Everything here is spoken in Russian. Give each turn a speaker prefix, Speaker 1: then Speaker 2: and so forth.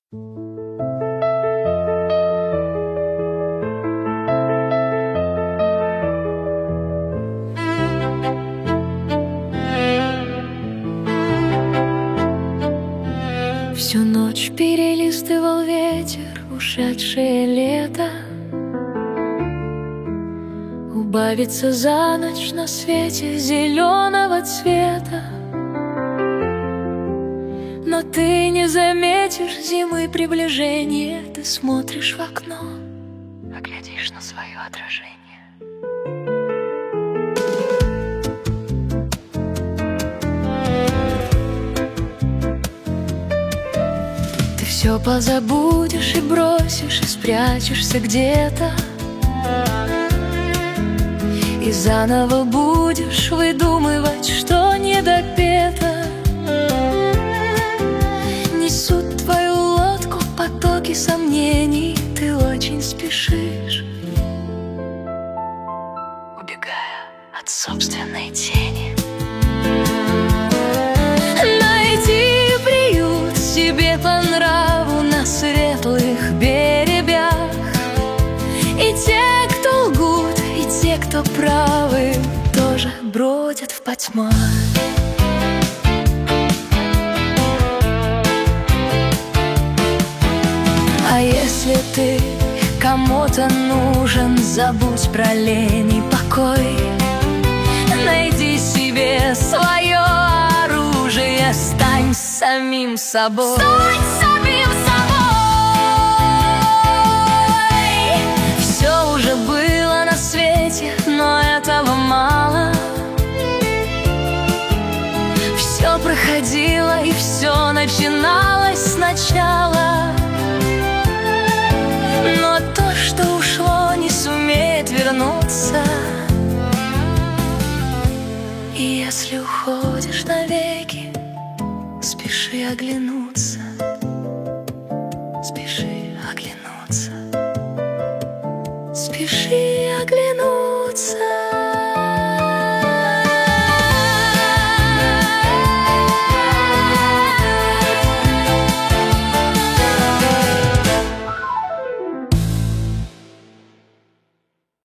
Speaker 1: Всю ночь перелистывал ветер ушедшее лето. Убавится за ночь на свете зеленого цвета. Но ты не заметишь зимы приближения. Ты смотришь в окно, а глядишь на свое отражение. Ты все позабудешь и бросишь, и спрячешься где-то, и заново будешь выдумывать, что не допето. Несут твою лодку потоки сомнений. Ты очень спешишь, убегая от собственной тени. Найди приют себе по нраву на светлых берегах. И те, кто лгут, и те, кто правы, тоже бродят в потьмах. А если ты кому-то нужен, забудь про лень и покой. Найди себе свое оружие, стань самим собой. Стань самим собой. Все уже было на свете, но этого мало. Все проходило и все начиналось сначала. Но то, что ушло, не сумеет вернуться. И если уходишь навеки, спеши оглянуться. Спеши оглянуться. Спеши